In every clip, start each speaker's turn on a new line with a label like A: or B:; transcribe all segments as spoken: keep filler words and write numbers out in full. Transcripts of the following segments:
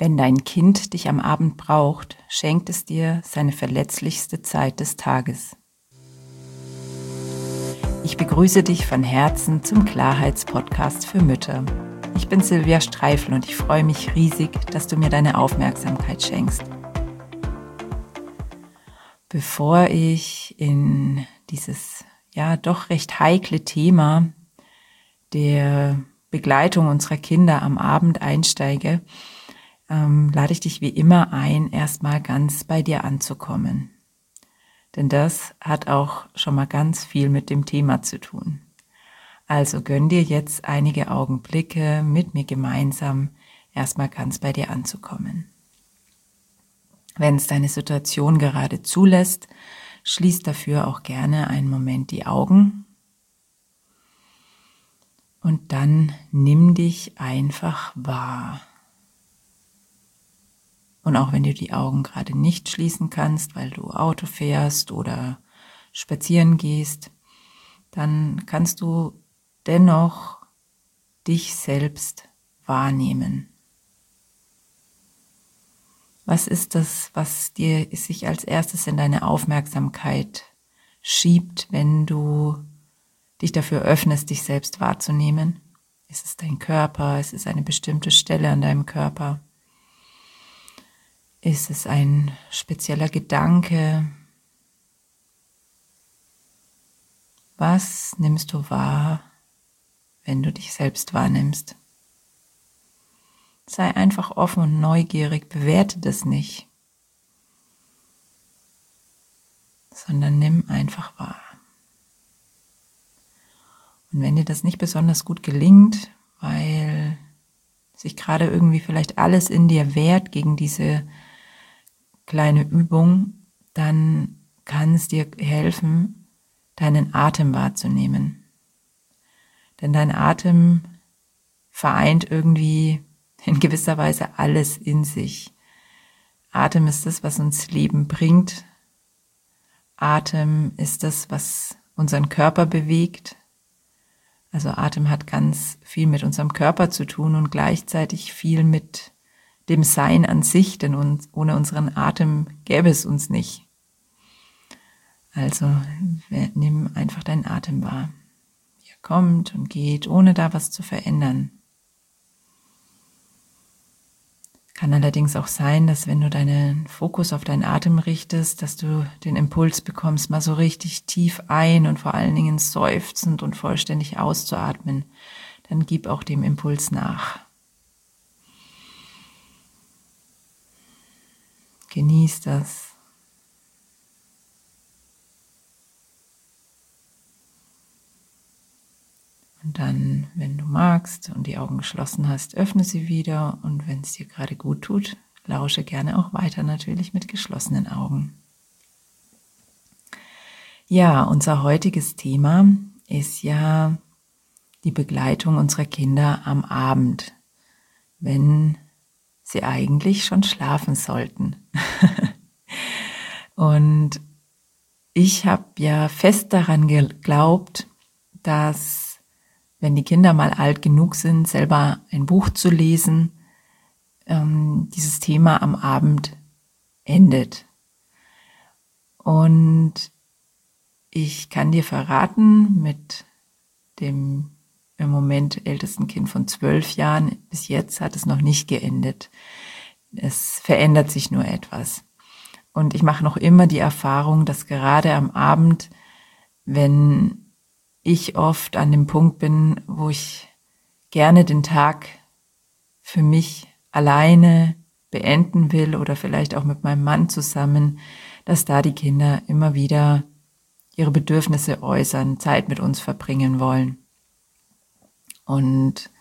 A: Wenn dein Kind dich am Abend braucht, schenkt es dir seine verletzlichste Zeit des Tages. Ich begrüße dich von Herzen zum Klarheitspodcast für Mütter. Ich bin Silvia Streifel und ich freue mich riesig, dass du mir deine Aufmerksamkeit schenkst. Bevor ich in dieses ja doch recht heikle Thema der Begleitung unserer Kinder am Abend einsteige, ähm, lade ich dich wie immer ein, erstmal ganz bei dir anzukommen. Denn das hat auch schon mal ganz viel mit dem Thema zu tun. Also gönn dir jetzt einige Augenblicke, mit mir gemeinsam erstmal ganz bei dir anzukommen. Wenn es deine Situation gerade zulässt, schließ dafür auch gerne einen Moment die Augen. Und dann nimm dich einfach wahr. Und auch wenn du die Augen gerade nicht schließen kannst, weil du Auto fährst oder spazieren gehst, dann kannst du dennoch dich selbst wahrnehmen. Was ist das, was dir sich als erstes in deine Aufmerksamkeit schiebt, wenn du dich dafür öffnest, dich selbst wahrzunehmen? Ist es dein Körper? Ist es eine bestimmte Stelle an deinem Körper? Ist es ein spezieller Gedanke? Was nimmst du wahr, wenn du dich selbst wahrnimmst? Sei einfach offen und neugierig, bewerte das nicht, sondern nimm einfach wahr. Und wenn dir das nicht besonders gut gelingt, weil sich gerade irgendwie vielleicht alles in dir wehrt gegen diese kleine Übung, dann kann es dir helfen, deinen Atem wahrzunehmen. Denn dein Atem vereint irgendwie in gewisser Weise alles in sich. Atem ist das, was uns Leben bringt. Atem ist das, was unseren Körper bewegt. Also Atem hat ganz viel mit unserem Körper zu tun und gleichzeitig viel mit dem Sein an sich, denn uns, ohne unseren Atem gäbe es uns nicht. Also nimm einfach deinen Atem wahr. Er kommt und geht, ohne da was zu verändern. Kann allerdings auch sein, dass wenn du deinen Fokus auf deinen Atem richtest, dass du den Impuls bekommst, mal so richtig tief ein und vor allen Dingen seufzend und vollständig auszuatmen. Dann gib auch dem Impuls nach. Genieß das. Und dann, wenn du magst und die Augen geschlossen hast, öffne sie wieder und wenn es dir gerade gut tut, lausche gerne auch weiter, natürlich mit geschlossenen Augen. Ja, unser heutiges Thema ist ja die Begleitung unserer Kinder am Abend, wenn sie eigentlich schon schlafen sollten. Und ich habe ja fest daran geglaubt, dass wenn die Kinder mal alt genug sind, selber ein Buch zu lesen, ähm, dieses Thema am Abend endet. Und ich kann dir verraten, mit dem im Moment ältesten Kind von zwölf Jahren, bis jetzt hat es noch nicht geendet. Es verändert sich nur etwas. Und ich mache noch immer die Erfahrung, dass gerade am Abend, wenn ich oft an dem Punkt bin, wo ich gerne den Tag für mich alleine beenden will oder vielleicht auch mit meinem Mann zusammen, dass da die Kinder immer wieder ihre Bedürfnisse äußern, Zeit mit uns verbringen wollen. Und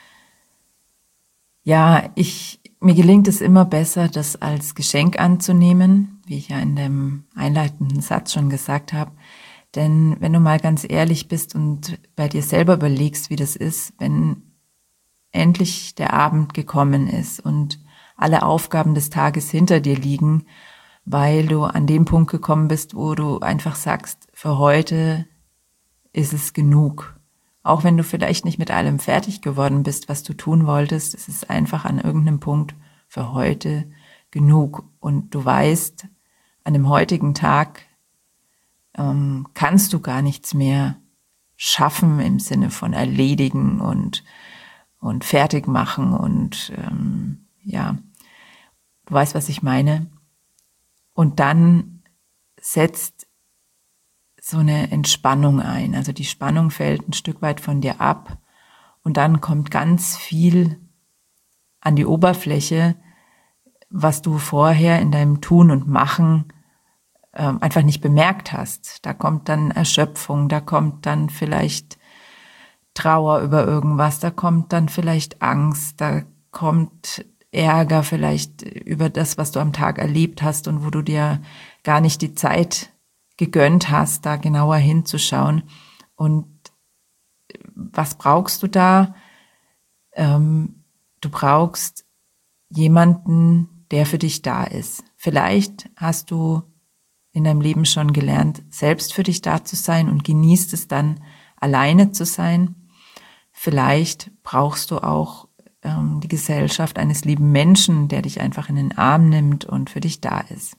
A: ja, ich, mir gelingt es immer besser, das als Geschenk anzunehmen, wie ich ja in dem einleitenden Satz schon gesagt habe. Denn wenn du mal ganz ehrlich bist und bei dir selber überlegst, wie das ist, wenn endlich der Abend gekommen ist und alle Aufgaben des Tages hinter dir liegen, weil du an dem Punkt gekommen bist, wo du einfach sagst, für heute ist es genug. Auch wenn du vielleicht nicht mit allem fertig geworden bist, was du tun wolltest, es ist einfach an irgendeinem Punkt für heute genug. Und du weißt, an dem heutigen Tag ähm, kannst du gar nichts mehr schaffen im Sinne von erledigen und, und fertig machen und ähm, ja, du weißt, was ich meine. Und dann setzt so eine Entspannung ein. Also die Spannung fällt ein Stück weit von dir ab und dann kommt ganz viel an die Oberfläche, was du vorher in deinem Tun und Machen ähm, einfach nicht bemerkt hast. Da kommt dann Erschöpfung, da kommt dann vielleicht Trauer über irgendwas, da kommt dann vielleicht Angst, da kommt Ärger vielleicht über das, was du am Tag erlebt hast und wo du dir gar nicht die Zeit gegönnt hast, da genauer hinzuschauen. Und was brauchst du da? Ähm, du brauchst jemanden, der für dich da ist. Vielleicht hast du in deinem Leben schon gelernt, selbst für dich da zu sein und genießt es dann, alleine zu sein. Vielleicht brauchst du auch ähm, die Gesellschaft eines lieben Menschen, der dich einfach in den Arm nimmt und für dich da ist.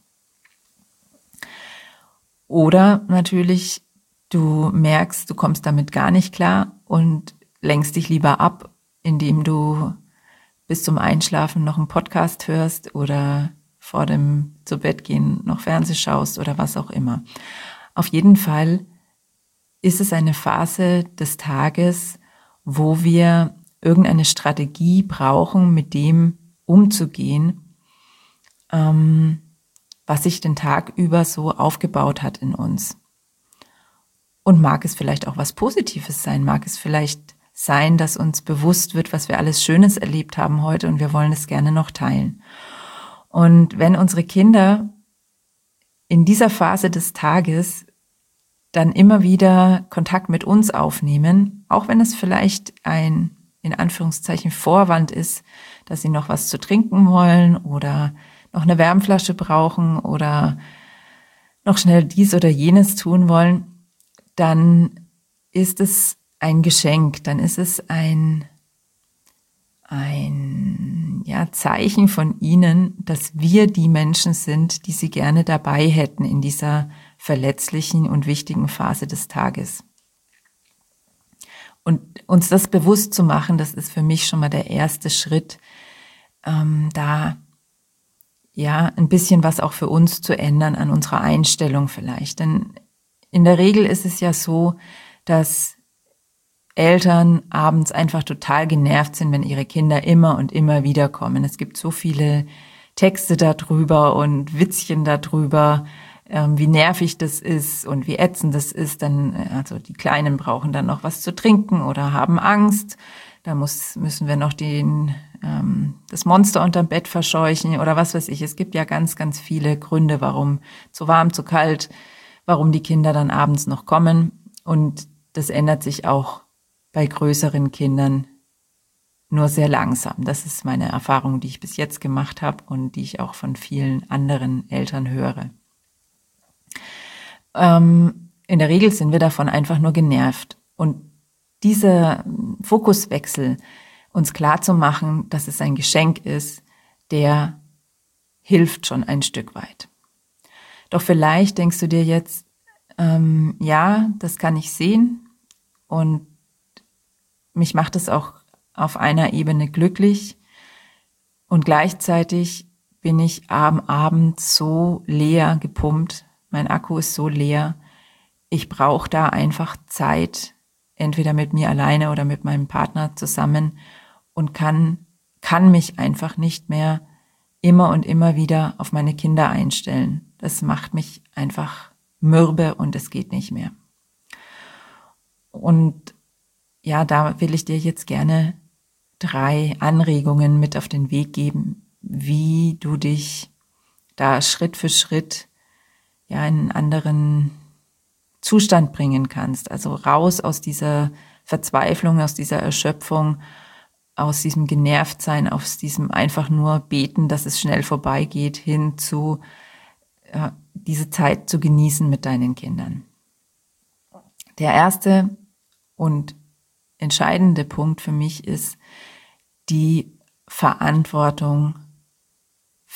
A: Oder natürlich, du merkst, du kommst damit gar nicht klar und lenkst dich lieber ab, indem du bis zum Einschlafen noch einen Podcast hörst oder vor dem Zubettgehen noch Fernseh schaust oder was auch immer. Auf jeden Fall ist es eine Phase des Tages, wo wir irgendeine Strategie brauchen, mit dem umzugehen, ähm, was sich den Tag über so aufgebaut hat in uns. Und mag es vielleicht auch was Positives sein, mag es vielleicht sein, dass uns bewusst wird, was wir alles Schönes erlebt haben heute und wir wollen es gerne noch teilen. Und wenn unsere Kinder in dieser Phase des Tages dann immer wieder Kontakt mit uns aufnehmen, auch wenn es vielleicht ein, in Anführungszeichen, Vorwand ist, dass sie noch was zu trinken wollen oder noch eine Wärmflasche brauchen oder noch schnell dies oder jenes tun wollen, dann ist es ein Geschenk, dann ist es ein, ein ja, Zeichen von ihnen, dass wir die Menschen sind, die sie gerne dabei hätten in dieser verletzlichen und wichtigen Phase des Tages. Und uns das bewusst zu machen, das ist für mich schon mal der erste Schritt, ähm, da ja ein bisschen was auch für uns zu ändern an unserer Einstellung vielleicht. Denn in der Regel ist es ja so, dass Eltern abends einfach total genervt sind, wenn ihre Kinder immer und immer wieder kommen. Es gibt so viele Texte darüber und Witzchen darüber, ähm, wie nervig das ist und wie ätzend das ist. Dann, also die Kleinen brauchen dann noch was zu trinken oder haben Angst. Da muss, müssen wir noch den, ähm, das Monster unterm Bett verscheuchen oder was weiß ich. Es gibt ja ganz, ganz viele Gründe, warum zu warm, zu kalt, warum die Kinder dann abends noch kommen. Und das ändert sich auch bei größeren Kindern nur sehr langsam. Das ist meine Erfahrung, die ich bis jetzt gemacht habe und die ich auch von vielen anderen Eltern höre. Ähm, in der Regel sind wir davon einfach nur genervt. Und dieser Fokuswechsel, uns klarzumachen, dass es ein Geschenk ist, der hilft schon ein Stück weit. Doch vielleicht denkst du dir jetzt, ähm, ja, das kann ich sehen und mich macht es auch auf einer Ebene glücklich und gleichzeitig bin ich am Abend so leer gepumpt, mein Akku ist so leer, ich brauche da einfach Zeit, entweder mit mir alleine oder mit meinem Partner zusammen und kann, kann mich einfach nicht mehr immer und immer wieder auf meine Kinder einstellen. Das macht mich einfach mürbe und es geht nicht mehr. Und ja, da will ich dir jetzt gerne drei Anregungen mit auf den Weg geben, wie du dich da Schritt für Schritt ja in einen anderen Zustand bringen kannst. Also raus aus dieser Verzweiflung, aus dieser Erschöpfung, aus diesem Genervtsein, aus diesem einfach nur Beten, dass es schnell vorbeigeht, hin zu ja, diese Zeit zu genießen mit deinen Kindern. Der erste und entscheidende Punkt für mich ist die Verantwortung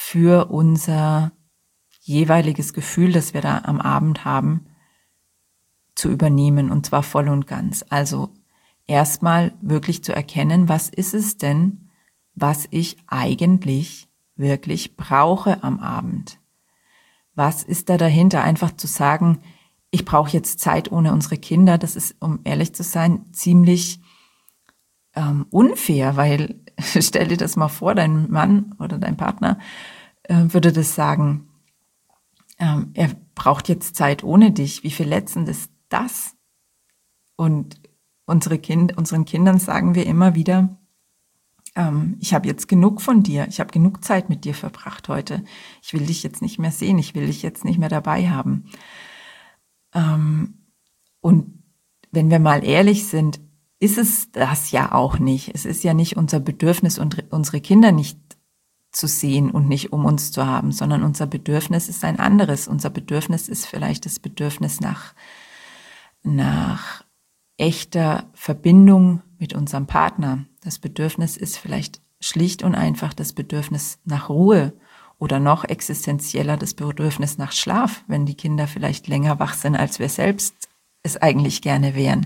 A: für unser jeweiliges Gefühl, das wir da am Abend haben, zu übernehmen, und zwar voll und ganz. Also erstmal wirklich zu erkennen, was ist es denn, was ich eigentlich wirklich brauche am Abend? Was ist da dahinter? Einfach zu sagen, ich brauche jetzt Zeit ohne unsere Kinder, das ist, um ehrlich zu sein, ziemlich ähm, unfair, weil stell dir das mal vor, dein Mann oder dein Partner äh, würde das sagen, ähm, er braucht jetzt Zeit ohne dich. Wie verletzend ist das? Und unsere Kind, unseren Kindern sagen wir immer wieder, ähm, ich habe jetzt genug von dir, ich habe genug Zeit mit dir verbracht heute. Ich will dich jetzt nicht mehr sehen, ich will dich jetzt nicht mehr dabei haben. Ähm, und wenn wir mal ehrlich sind, ist es das ja auch nicht. Es ist ja nicht unser Bedürfnis, unsere Kinder nicht zu sehen und nicht um uns zu haben, sondern unser Bedürfnis ist ein anderes. Unser Bedürfnis ist vielleicht das Bedürfnis nach, nach echter Verbindung mit unserem Partner. Das Bedürfnis ist vielleicht schlicht und einfach das Bedürfnis nach Ruhe oder noch existenzieller das Bedürfnis nach Schlaf, wenn die Kinder vielleicht länger wach sind, als wir selbst es eigentlich gerne wären.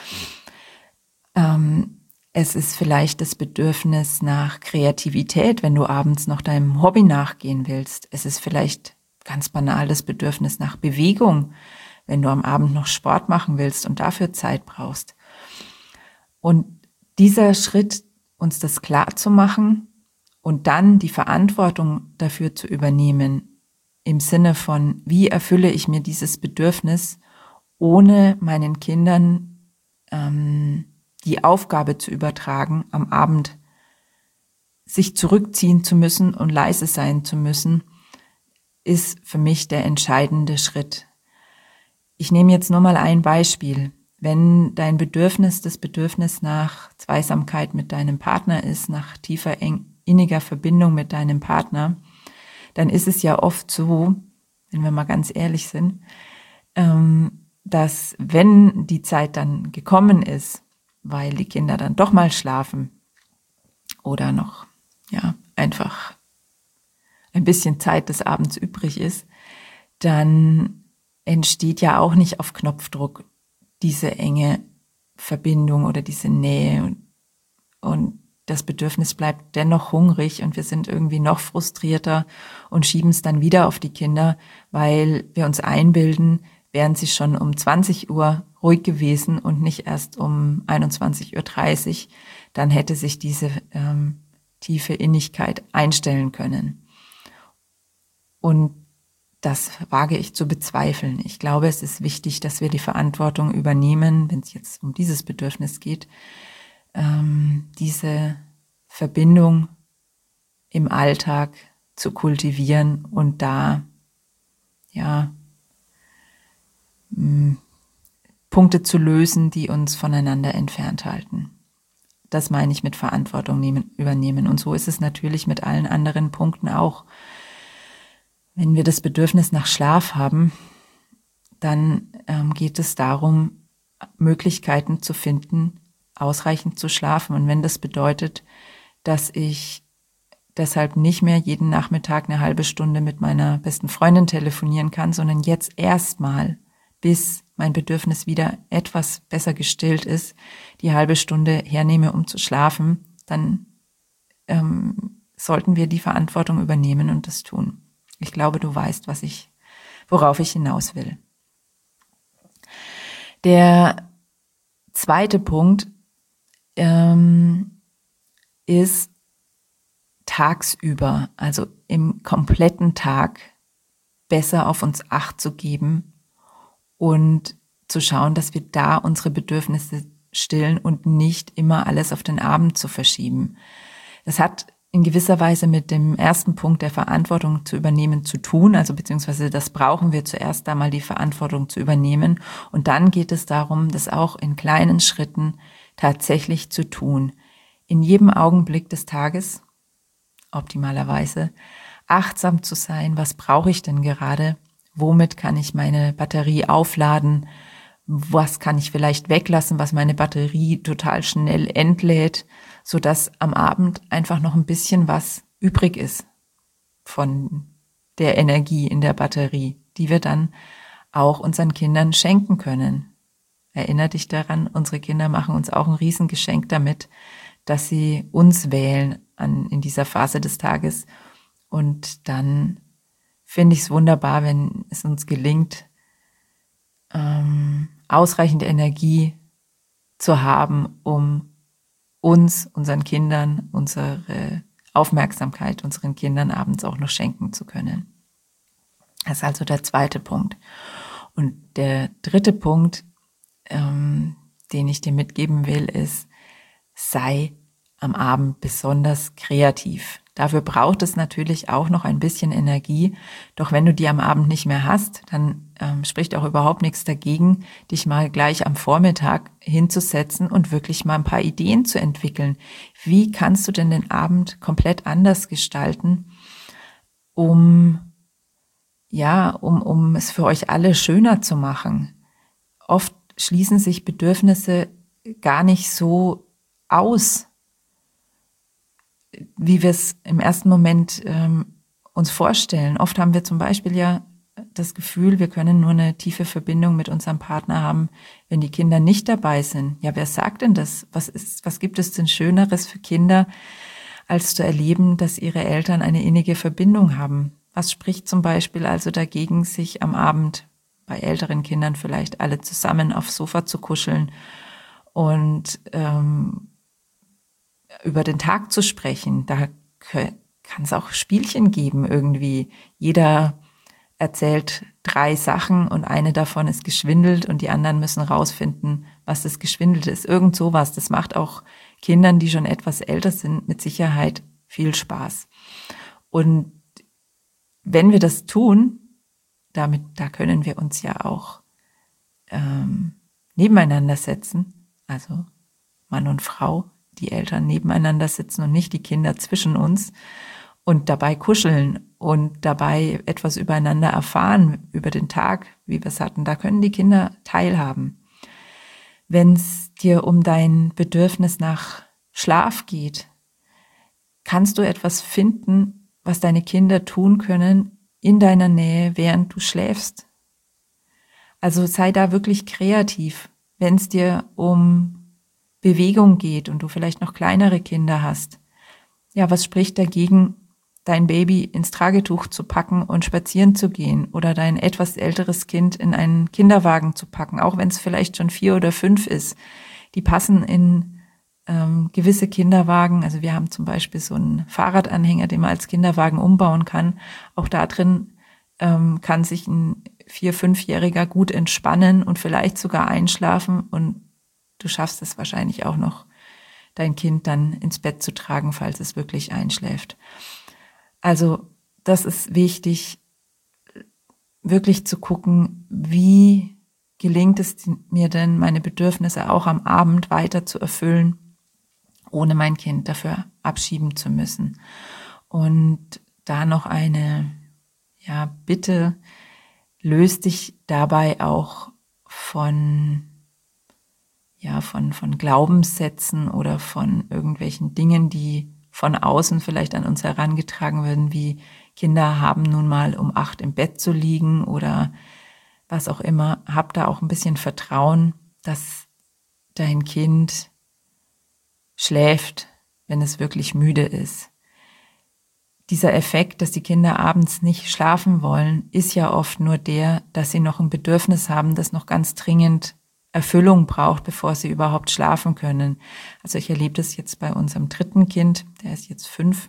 A: Ähm, es ist vielleicht das Bedürfnis nach Kreativität, wenn du abends noch deinem Hobby nachgehen willst. Es ist vielleicht ganz banal das Bedürfnis nach Bewegung, wenn du am Abend noch Sport machen willst und dafür Zeit brauchst. Und dieser Schritt, uns das klar zu machen und dann die Verantwortung dafür zu übernehmen, im Sinne von, wie erfülle ich mir dieses Bedürfnis, ohne meinen Kindern ähm, die Aufgabe zu übertragen, am Abend sich zurückziehen zu müssen und leise sein zu müssen, ist für mich der entscheidende Schritt. Ich nehme jetzt nur mal ein Beispiel. Wenn dein Bedürfnis das Bedürfnis nach Zweisamkeit mit deinem Partner ist, nach tiefer, inniger Verbindung mit deinem Partner, dann ist es ja oft so, wenn wir mal ganz ehrlich sind, dass wenn die Zeit dann gekommen ist, weil die Kinder dann doch mal schlafen oder noch ja einfach ein bisschen Zeit des Abends übrig ist, dann entsteht ja auch nicht auf Knopfdruck diese enge Verbindung oder diese Nähe und, und das Bedürfnis bleibt dennoch hungrig und wir sind irgendwie noch frustrierter und schieben es dann wieder auf die Kinder, weil wir uns einbilden, wären sie schon um zwanzig Uhr ruhig gewesen und nicht erst um einundzwanzig Uhr dreißig, dann hätte sich diese ähm, tiefe Innigkeit einstellen können. Und das wage ich zu bezweifeln. Ich glaube, es ist wichtig, dass wir die Verantwortung übernehmen, wenn es jetzt um dieses Bedürfnis geht, ähm, diese Verbindung im Alltag zu kultivieren und da ja mh, Punkte zu lösen, die uns voneinander entfernt halten. Das meine ich mit Verantwortung nehmen, übernehmen. Und so ist es natürlich mit allen anderen Punkten auch. Wenn wir das Bedürfnis nach Schlaf haben, dann ähm, geht es darum, Möglichkeiten zu finden, ausreichend zu schlafen. Und wenn das bedeutet, dass ich deshalb nicht mehr jeden Nachmittag eine halbe Stunde mit meiner besten Freundin telefonieren kann, sondern jetzt erstmal, bis mein Bedürfnis wieder etwas besser gestillt ist, die halbe Stunde hernehme, um zu schlafen, dann ähm, sollten wir die Verantwortung übernehmen und das tun. Ich glaube, du weißt, was ich, worauf ich hinaus will. Der zweite Punkt ähm, ist tagsüber, also im kompletten Tag, besser auf uns Acht zu geben und zu schauen, dass wir da unsere Bedürfnisse stillen und nicht immer alles auf den Abend zu verschieben. Das hat in gewisser Weise mit dem ersten Punkt der Verantwortung zu übernehmen zu tun, also beziehungsweise das brauchen wir zuerst einmal, die Verantwortung zu übernehmen. Und dann geht es darum, das auch in kleinen Schritten tatsächlich zu tun. In jedem Augenblick des Tages, optimalerweise, achtsam zu sein, was brauche ich denn gerade, womit kann ich meine Batterie aufladen, was kann ich vielleicht weglassen, was meine Batterie total schnell entlädt, sodass am Abend einfach noch ein bisschen was übrig ist von der Energie in der Batterie, die wir dann auch unseren Kindern schenken können. Erinner dich daran, unsere Kinder machen uns auch ein Riesengeschenk damit, dass sie uns wählen an, in dieser Phase des Tages. Und dann finde ich es wunderbar, wenn es uns gelingt, ähm, ausreichend Energie zu haben, um uns, unseren Kindern, unsere Aufmerksamkeit unseren Kindern abends auch noch schenken zu können. Das ist also der zweite Punkt. Und der dritte Punkt, ähm, den ich dir mitgeben will, ist, sei am Abend besonders kreativ. Dafür braucht es natürlich auch noch ein bisschen Energie. Doch wenn du die am Abend nicht mehr hast, dann ähm, spricht auch überhaupt nichts dagegen, dich mal gleich am Vormittag hinzusetzen und wirklich mal ein paar Ideen zu entwickeln. Wie kannst du denn den Abend komplett anders gestalten, um, ja, um, um es für euch alle schöner zu machen? Oft schließen sich Bedürfnisse gar nicht so aus, wie wir es im ersten Moment ähm, uns vorstellen. Oft haben wir zum Beispiel ja das Gefühl, wir können nur eine tiefe Verbindung mit unserem Partner haben, wenn die Kinder nicht dabei sind. Ja, wer sagt denn das? Was ist, was gibt es denn Schöneres für Kinder, als zu erleben, dass ihre Eltern eine innige Verbindung haben? Was spricht zum Beispiel also dagegen, sich am Abend bei älteren Kindern vielleicht alle zusammen aufs Sofa zu kuscheln und ähm, über den Tag zu sprechen? Da kann es auch Spielchen geben irgendwie. Jeder erzählt drei Sachen und eine davon ist geschwindelt und die anderen müssen rausfinden, was das Geschwindelte ist. Irgend sowas. Das macht auch Kindern, die schon etwas älter sind, mit Sicherheit viel Spaß. Und wenn wir das tun, damit, da können wir uns ja auch ähm, nebeneinander setzen, also Mann und Frau, die Eltern nebeneinander sitzen und nicht die Kinder zwischen uns und dabei kuscheln und dabei etwas übereinander erfahren, über den Tag, wie wir es hatten. Da können die Kinder teilhaben. Wenn es dir um dein Bedürfnis nach Schlaf geht, kannst du etwas finden, was deine Kinder tun können in deiner Nähe, während du schläfst. Also sei da wirklich kreativ, wenn es dir um Bewegung geht und du vielleicht noch kleinere Kinder hast. Ja, was spricht dagegen, dein Baby ins Tragetuch zu packen und spazieren zu gehen oder dein etwas älteres Kind in einen Kinderwagen zu packen, auch wenn es vielleicht schon vier oder fünf ist. Die passen in ähm, gewisse Kinderwagen. Also wir haben zum Beispiel so einen Fahrradanhänger, den man als Kinderwagen umbauen kann. Auch da drin ähm, kann sich ein vier-, fünfjähriger gut entspannen und vielleicht sogar einschlafen, und du schaffst es wahrscheinlich auch noch, dein Kind dann ins Bett zu tragen, falls es wirklich einschläft. Also das ist wichtig, wirklich zu gucken, wie gelingt es mir denn, meine Bedürfnisse auch am Abend weiter zu erfüllen, ohne mein Kind dafür abschieben zu müssen. Und da noch eine, ja, Bitte, löst dich dabei auch von ja, von, von Glaubenssätzen oder von irgendwelchen Dingen, die von außen vielleicht an uns herangetragen werden, wie Kinder haben nun mal um acht im Bett zu liegen oder was auch immer. Hab da auch ein bisschen Vertrauen, dass dein Kind schläft, wenn es wirklich müde ist. Dieser Effekt, dass die Kinder abends nicht schlafen wollen, ist ja oft nur der, dass sie noch ein Bedürfnis haben, das noch ganz dringend Erfüllung braucht, bevor sie überhaupt schlafen können. Also ich erlebe das jetzt bei unserem dritten Kind, der ist jetzt fünf.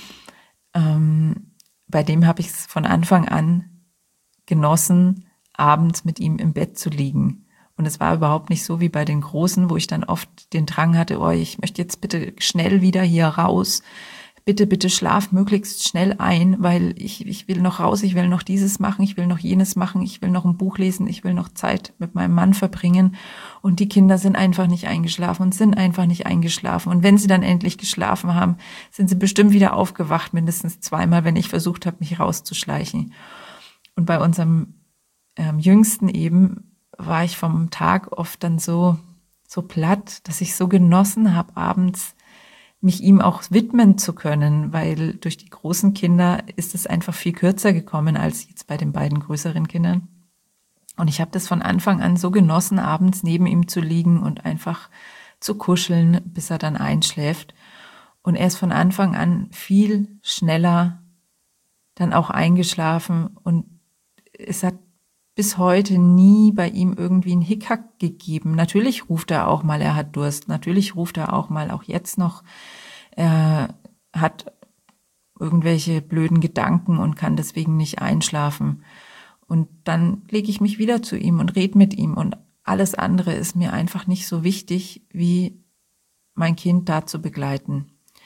A: Ähm, bei dem habe ich es von Anfang an genossen, abends mit ihm im Bett zu liegen. Und es war überhaupt nicht so wie bei den Großen, wo ich dann oft den Drang hatte, oh, ich möchte jetzt bitte schnell wieder hier raus. Bitte, bitte schlaf möglichst schnell ein, weil ich, ich will noch raus, ich will noch dieses machen, ich will noch jenes machen, ich will noch ein Buch lesen, ich will noch Zeit mit meinem Mann verbringen. Und die Kinder sind einfach nicht eingeschlafen und sind einfach nicht eingeschlafen. Und wenn sie dann endlich geschlafen haben, sind sie bestimmt wieder aufgewacht, mindestens zweimal, wenn ich versucht habe, mich rauszuschleichen. Und bei unserem ähm, Jüngsten eben war ich vom Tag oft dann so, so platt, dass ich so genossen habe, abends mich ihm auch widmen zu können, weil durch die großen Kinder ist es einfach viel kürzer gekommen als jetzt bei den beiden größeren Kindern. Und ich habe das von Anfang an so genossen, abends neben ihm zu liegen und einfach zu kuscheln, bis er dann einschläft. Und er ist von Anfang an viel schneller dann auch eingeschlafen. Und es hat bis heute nie bei ihm irgendwie einen Hickhack gegeben. Natürlich ruft er auch mal, er hat Durst. Natürlich ruft er auch mal, auch jetzt noch. Er hat irgendwelche blöden Gedanken und kann deswegen nicht einschlafen. Und dann lege ich mich wieder zu ihm und rede mit ihm. Und alles andere ist mir einfach nicht so wichtig, wie mein Kind da zu begleiten.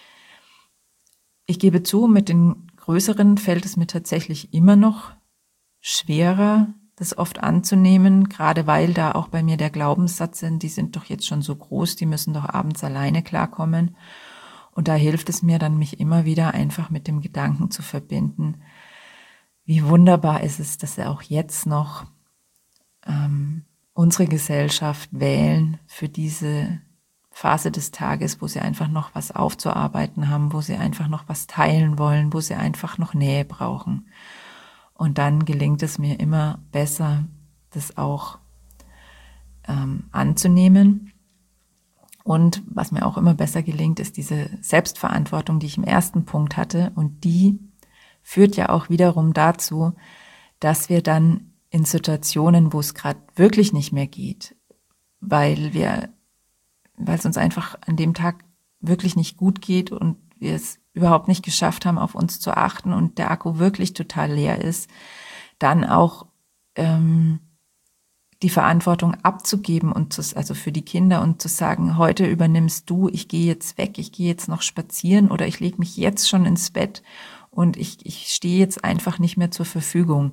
A: Ich gebe zu, mit den Größeren fällt es mir tatsächlich immer noch schwerer, das oft anzunehmen, gerade weil da auch bei mir der Glaubenssatz sind, die sind doch jetzt schon so groß, die müssen doch abends alleine klarkommen. Und da hilft es mir dann, mich immer wieder einfach mit dem Gedanken zu verbinden, wie wunderbar ist es, dass wir auch jetzt noch ähm, unsere Gesellschaft wählen für diese Phase des Tages, wo sie einfach noch was aufzuarbeiten haben, wo sie einfach noch was teilen wollen, wo sie einfach noch Nähe brauchen. Und dann gelingt es mir immer besser, das auch ähm, anzunehmen. Und was mir auch immer besser gelingt, ist diese Selbstverantwortung, die ich im ersten Punkt hatte. Und die führt ja auch wiederum dazu, dass wir dann in Situationen, wo es gerade wirklich nicht mehr geht, weil wir, weil es uns einfach an dem Tag wirklich nicht gut geht und wir es überhaupt nicht geschafft haben, auf uns zu achten und der Akku wirklich total leer ist, dann auch ähm, die Verantwortung abzugeben und zu, also für die Kinder und zu sagen, heute übernimmst du, ich gehe jetzt weg, ich gehe jetzt noch spazieren oder ich lege mich jetzt schon ins Bett und ich, ich stehe jetzt einfach nicht mehr zur Verfügung.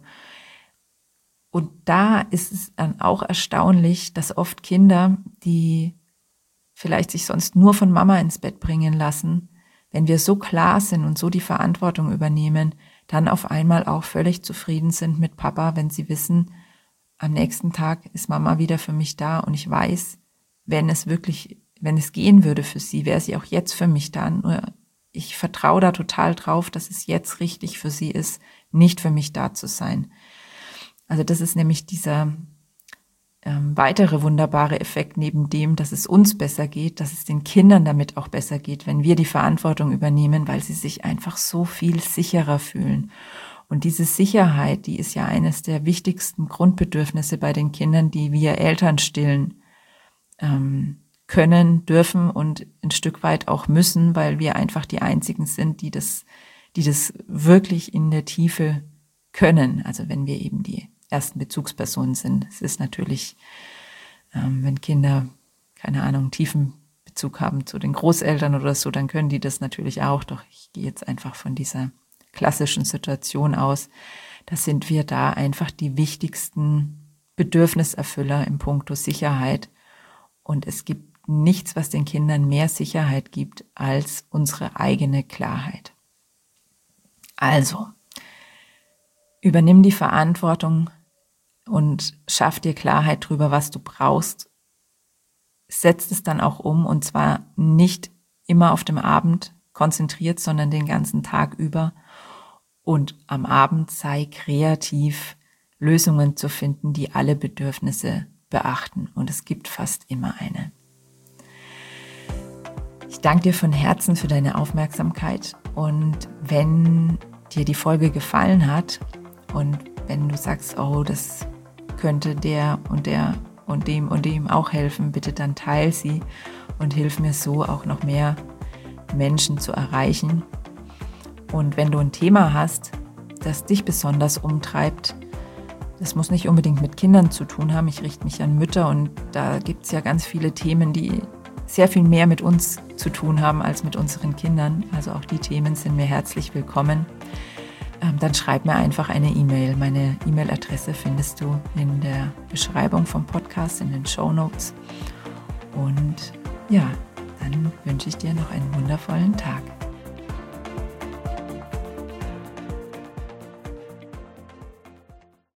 A: Und da ist es dann auch erstaunlich, dass oft Kinder, die vielleicht sich sonst nur von Mama ins Bett bringen lassen, wenn wir so klar sind und so die Verantwortung übernehmen, dann auf einmal auch völlig zufrieden sind mit Papa, wenn sie wissen, am nächsten Tag ist Mama wieder für mich da und ich weiß, wenn es wirklich, wenn es gehen würde für sie, wäre sie auch jetzt für mich da. Nur ich vertraue da total drauf, dass es jetzt richtig für sie ist, nicht für mich da zu sein. Also das ist nämlich dieser ähm, weitere wunderbare Effekt neben dem, dass es uns besser geht, dass es den Kindern damit auch besser geht, wenn wir die Verantwortung übernehmen, weil sie sich einfach so viel sicherer fühlen. Und diese Sicherheit, die ist ja eines der wichtigsten Grundbedürfnisse bei den Kindern, die wir Eltern stillen ähm, können, dürfen und ein Stück weit auch müssen, weil wir einfach die Einzigen sind, die das, die das wirklich in der Tiefe können. Also wenn wir eben die ersten Bezugspersonen sind. Es ist natürlich, ähm, wenn Kinder, keine Ahnung, tiefen Bezug haben zu den Großeltern oder so, dann können die das natürlich auch. Doch ich gehe jetzt einfach von dieser klassischen Situation aus. Da sind wir da einfach die wichtigsten Bedürfniserfüller im Punkto Sicherheit. Und es gibt nichts, was den Kindern mehr Sicherheit gibt als unsere eigene Klarheit. Also, übernimm die Verantwortung und schaff dir Klarheit darüber, was du brauchst. Setz es dann auch um und zwar nicht immer auf dem Abend konzentriert, sondern den ganzen Tag über. Und am Abend sei kreativ, Lösungen zu finden, die alle Bedürfnisse beachten. Und es gibt fast immer eine. Ich danke dir von Herzen für deine Aufmerksamkeit. Und wenn dir die Folge gefallen hat und wenn du sagst, oh, das könnte der und der und dem und dem auch helfen, bitte dann teil sie und hilf mir so auch noch mehr Menschen zu erreichen. Und wenn du ein Thema hast, das dich besonders umtreibt, das muss nicht unbedingt mit Kindern zu tun haben. Ich richte mich an Mütter und da gibt es ja ganz viele Themen, die sehr viel mehr mit uns zu tun haben als mit unseren Kindern. Also auch die Themen sind mir herzlich willkommen. Dann schreib mir einfach eine E-Mail. Meine E-Mail-Adresse findest du in der Beschreibung vom Podcast, in den Shownotes. Und ja, dann wünsche ich dir noch einen wundervollen Tag.